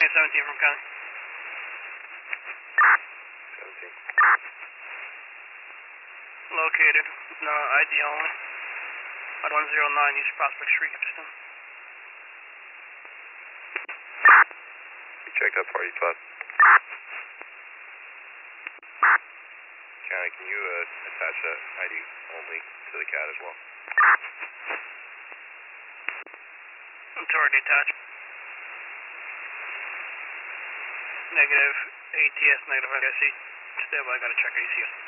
17 from County. 17. Located, no ID only. At 109 East Prospect Street, Houston. We checked that party spot. County, can you attach that ID only to the CAD as well? It's already attached. Negative ATS, negative IC. Stay by, I gotta check ACS.